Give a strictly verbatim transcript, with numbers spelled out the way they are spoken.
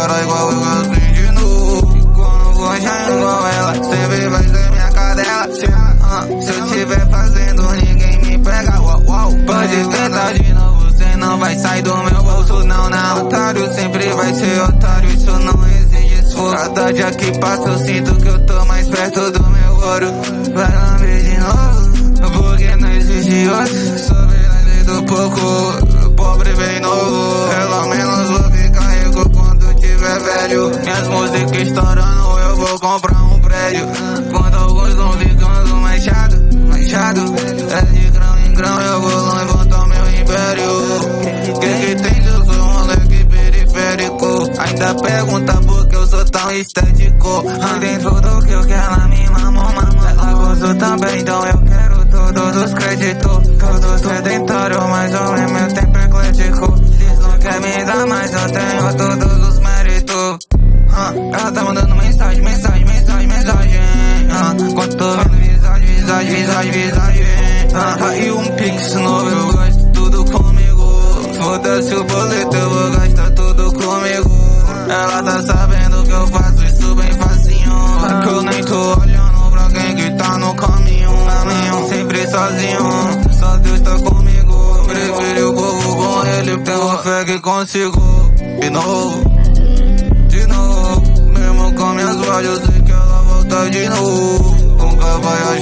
cara igual eu assim de novo. E quando vou já igual ela, sempre vai ser minha cadela. Se, uh, se eu tiver fazendo, ninguém me pega. Uau, uau. Pode tentar de novo, você não vai sair do meu bolso. Não, não, otário sempre vai ser otário. Isso não exige esforço. Cada dia que passa eu sinto que eu tô mais perto do meu ouro. Vai lamber de novo, porque não existe outro. Sou verdade do pouco, pobre bem novo. Pelo menos vou ficar rico quando tiver velho. Minhas músicas estourando, eu vou comprar um prédio. Quando alguns vão ficando mais chato, mais chato. É de grão em grão, eu vou levantar meu império. Que que tem, eu sou um moleque periférico. Ainda pergunta por que eu sou tão estético. Dentro do que eu quero, ela me mamou, mamou. Ela gostou também, então eu quero todos os créditos. Todos sedentários, mas ao mesmo tempo eclético. Diz não quer me dar, mas eu tenho todos os méritos. uh, Ela tá mandando mensagem, mensagem, mensagem, mensagem. uh, Quando tô vendo visagem, visagem, visagem, visagem. uh, Aí um pix novo, eu gasto tudo comigo. Foda-se o boleto, eu vou gastar tudo comigo. Ela tá sabendo que eu faço isso bem facinho. É que eu nem tô olhando pra quem que tá no caminho. caminho Sempre sozinho, só Deus tá comigo. Prefiro o povo com ele, tenho fé que consigo. De novo, de novo. Mesmo com minhas falhas, eu sei que ela volta de novo. Nunca vai